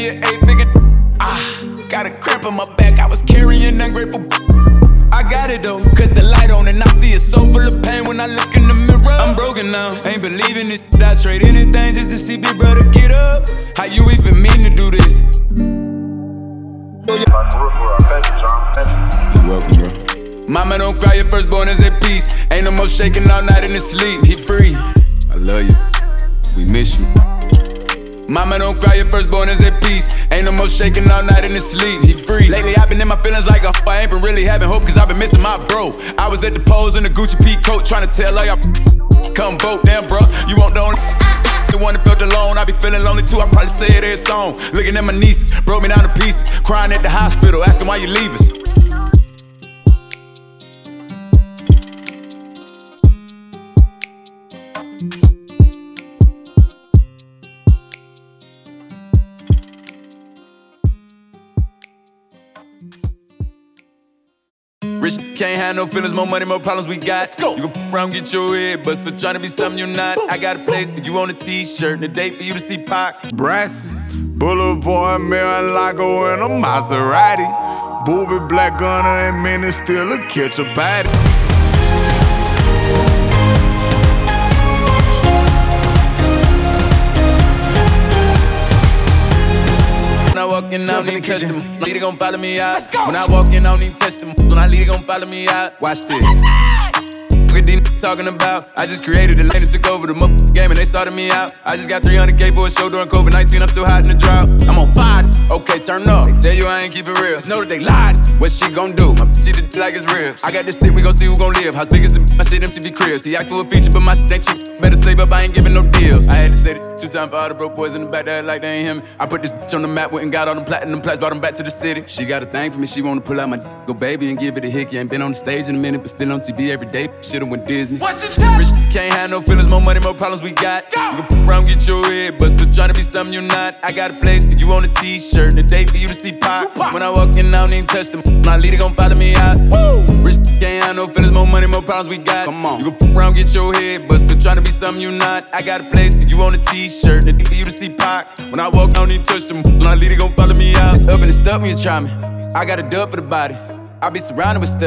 me an 8-figure. Got a cramp in my back, I was carrying ungrateful. I got it though, cut the light on and I see it so full of pain when I look in the mirror. I'm broken now, ain't believing it. I trade anything just to see big brother get up. How you even mean to do this? You're welcome, bro. Mama, don't cry, your firstborn is at peace. Ain't no more shaking all night in his sleep. He free. I love you. We miss you. Mama, don't cry, your firstborn is at peace. Ain't no more shaking all night in his sleep. He free. Lately, I've been in my feelings like a I ain't been really having hope, cause I've been missing my bro. I was at the polls in the Gucci P coat, trying to tell all y'all come vote. Damn, bro, you want the only one that felt alone. I be feeling lonely too, I probably say it every song. Looking at my nieces, broke me down to pieces. Crying at the hospital, asking why you leave us. Rich can't have no feelings, more money, more problems we got. Let's go. You gon' around, get your head busted, trying to be something you're not. I got a place for you on a t-shirt and a date for you to see Pac. Brassy, Boulevard, Mar-a-Lago, and a Maserati. Booby, Black Gunner, and Minnie still a catch a body. When I walk in, I don't need to touch them. Leader gon' follow me out. When I walk in, I don't need to touch them. When I lead, gon' follow me out. Watch this. What these talking about? I just created a lane and took over the game and they sorted me out. I just got 300K for a show during COVID-19. I'm still hiding the drought. I'm on fire. Okay, turn up. They tell you I ain't keep it real. Just know that they lied. What she gon' do? My bitch eat it like it's real. I got this stick, we gon' see who gon' live. House big as my shit, MTV cribs. He asked for a feature, but my ain't cheap. Better save up, I ain't giving no deals. I had to say it 2 times for all the broke boys in the back that like they ain't him. I put this bitch on the map, went and got all them platinum plaques, brought them back to the city. She got a thing for me, she wanna pull out my go baby and give it a hickey. Ain't been on the stage in a minute, but still on TV every day. Should've went Disney. Rich can't have no feelings, more money, more problems we got. You gon' put around, get your head busted, trying to be something you're not. I got a place for you on a t-shirt and a date for you to see Pac. When I walk in, I don't even touch them. My leader gon' follow me out. Woo! Rich can't have no feelings, more money, more problems we got. Come on. You gon' put around, get your head busted, trying to be something you're not. I got a place for you on a t-shirt and a date for you to see Pac. When I walk, I don't even touch them. My leader gon' follow me out. It's up and it's stuck when you try me. I got a dub for the body. I be surrounded with stuff.